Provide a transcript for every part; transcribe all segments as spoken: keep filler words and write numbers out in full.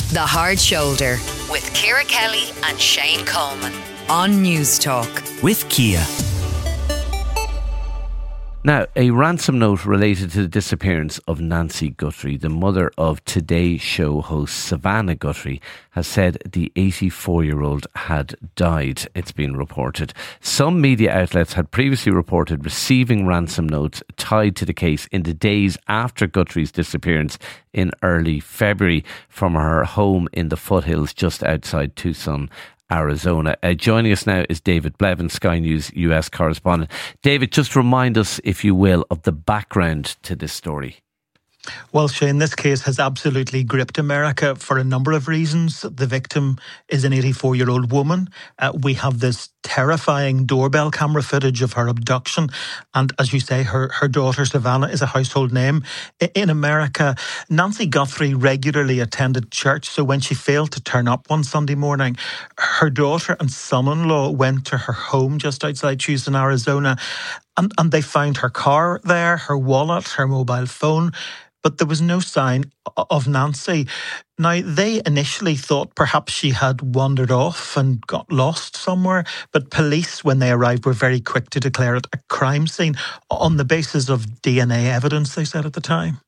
The Hard Shoulder with Ciara Kelly and Shane Coleman on News Talk. With Kia. Now, a ransom note related to the disappearance of Nancy Guthrie, the mother of Today Show host Savannah Guthrie, has said the eighty-four-year-old had died, it's been reported. Some media outlets had previously reported receiving ransom notes tied to the case in the days after Guthrie's disappearance in early February from her home in the foothills just outside Tucson, Arizona. Uh, joining us now is David Blevins, Sky News U S correspondent. David, just remind us, if you will, of the background to this story. Well, Shane, this case has absolutely gripped America for a number of reasons. The victim is an eighty-four-year-old woman. Uh, we have this terrifying doorbell camera footage of her abduction. And as you say, her, her daughter, Savannah, is a household name in America. Nancy Guthrie regularly attended church. So when she failed to turn up one Sunday morning, her daughter and son-in-law went to her home just outside Tucson, Arizona. And, and they found her car there, her wallet, her mobile phone. But there was no sign of Nancy. Now, they initially thought perhaps she had wandered off and got lost somewhere, but police, when they arrived, were very quick to declare it a crime scene on the basis of D N A evidence, they said at the time.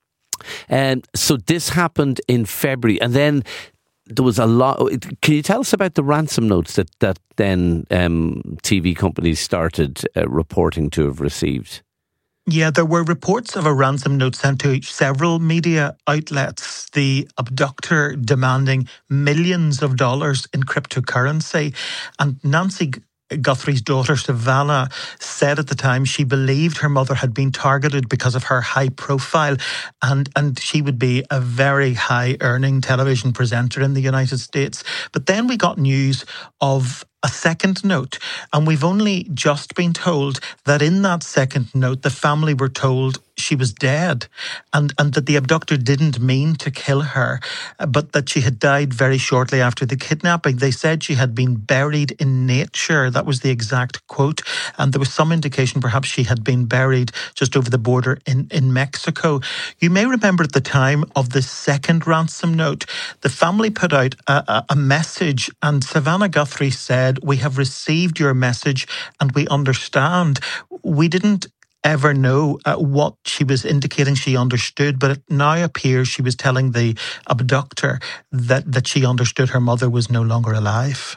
Um, so this happened in February, and then there was a lot. Can you tell us about the ransom notes that, that then um, T V companies started uh, reporting to have received? Yeah, there were reports of a ransom note sent to several media outlets, the abductor demanding millions of dollars in cryptocurrency. And Nancy Guthrie's daughter, Savannah, said at the time she believed her mother had been targeted because of her high profile, and, and she would be a very high-earning television presenter in the United States. But then we got news of a second note, and we've only just been told that in that second note, the family were told she was dead, and, and that the abductor didn't mean to kill her, but that she had died very shortly after the kidnapping. They said she had been buried in nature. That was the exact quote. And there was some indication perhaps she had been buried just over the border in, in Mexico. You may remember at the time of the second ransom note, the family put out a, a message, and Savannah Guthrie said, "We have received your message and we understand." We didn't ever know uh, what she was indicating she understood, but it now appears she was telling the abductor that, that she understood her mother was no longer alive.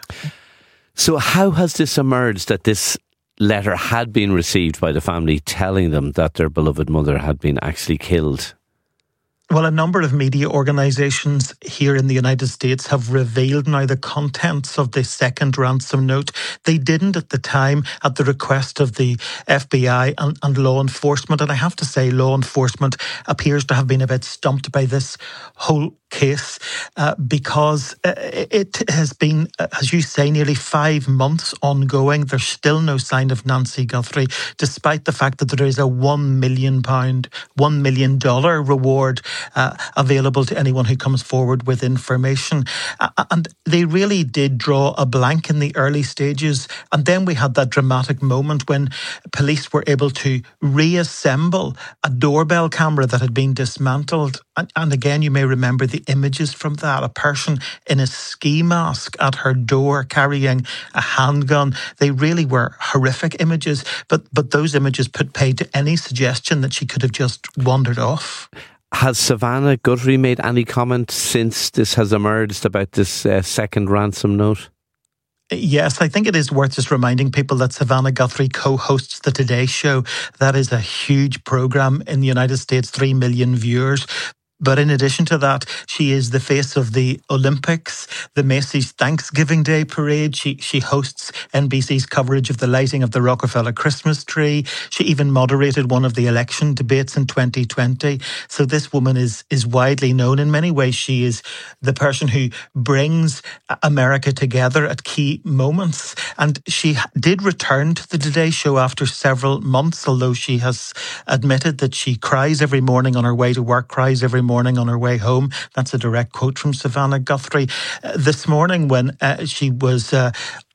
So how has this emerged that this letter had been received by the family telling them that their beloved mother had been actually killed? Well, a number of media organisations here in the United States have revealed now the contents of the second ransom note. They didn't at the time at the request of the F B I and, and law enforcement. And I have to say, law enforcement appears to have been a bit stumped by this whole case uh, because uh, it has been, uh, as you say, nearly five months ongoing. There's still no sign of Nancy Guthrie, despite the fact that there is a one million pound, one million dollar reward Uh, available to anyone who comes forward with information. Uh, and they really did draw a blank in the early stages. And then we had that dramatic moment when police were able to reassemble a doorbell camera that had been dismantled. And, and again, you may remember the images from that. A person in a ski mask at her door carrying a handgun. They really were horrific images. But, but those images put paid to any suggestion that she could have just wandered off. Has Savannah Guthrie made any comment since this has emerged about this uh, second ransom note? Yes, I think it is worth just reminding people that Savannah Guthrie co-hosts the Today Show. That is a huge programme in the United States, three million viewers. But in addition to that, she is the face of the Olympics, the Macy's Thanksgiving Day Parade. She she hosts N B C's coverage of the lighting of the Rockefeller Christmas tree. She even moderated one of the election debates in twenty twenty. So this woman is is widely known. In many ways, she is the person who brings America together at key moments. And she did return to the Today Show after several months, although she has admitted that she cries every morning on her way to work, cries every morning morning on her way home. That's a direct quote from Savannah Guthrie. Uh, this morning when uh, she was uh,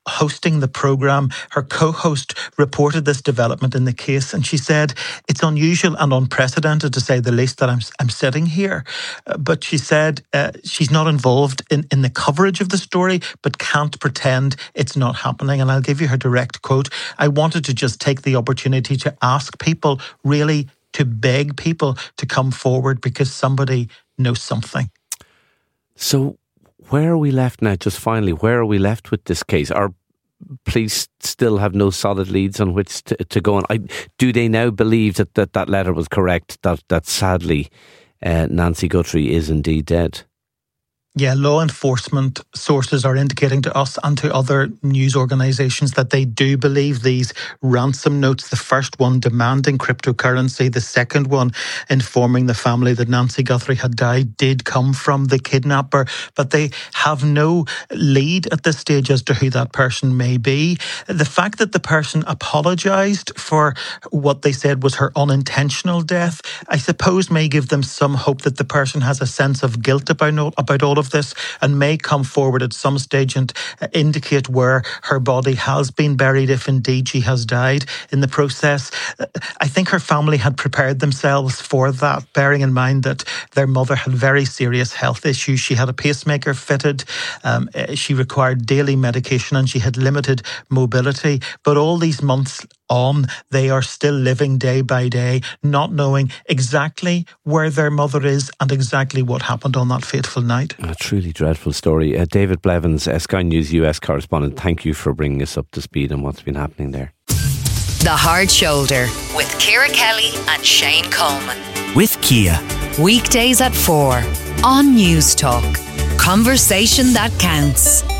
hosting the programme, her co-host reported this development in the case, and she said, it's unusual and unprecedented, to say the least, that I'm I'm sitting here. Uh, but she said uh, she's not involved in, in the coverage of the story, but can't pretend it's not happening. And I'll give you her direct quote. I wanted to just take the opportunity to ask people, really to beg people to come forward, because somebody knows something. So where are we left now? Just finally, where are we left with this case? Are police still have no solid leads on which to, to go on? I, do they now believe that, that that letter was correct, that, that sadly uh, Nancy Guthrie is indeed dead? Yeah, law enforcement sources are indicating to us and to other news organisations that they do believe these ransom notes, the first one demanding cryptocurrency, the second one informing the family that Nancy Guthrie had died, did come from the kidnapper. But they have no lead at this stage as to who that person may be. The fact that the person apologised for what they said was her unintentional death, I suppose may give them some hope that the person has a sense of guilt about, about all of this and may come forward at some stage and indicate where her body has been buried if indeed she has died in the process. I think her family had prepared themselves for that, bearing in mind that their mother had very serious health issues. She had a pacemaker fitted, um, she required daily medication, and she had limited mobility. But all these months on, they are still living day by day, not knowing exactly where their mother is and exactly what happened on that fateful night. A truly dreadful story. Uh, David Blevins, uh, Sky News U S correspondent, thank you for bringing us up to speed on what's been happening there. The Hard Shoulder with Ciara Kelly and Shane Coleman. With Kia. Weekdays at four on News Talk. Conversation that counts.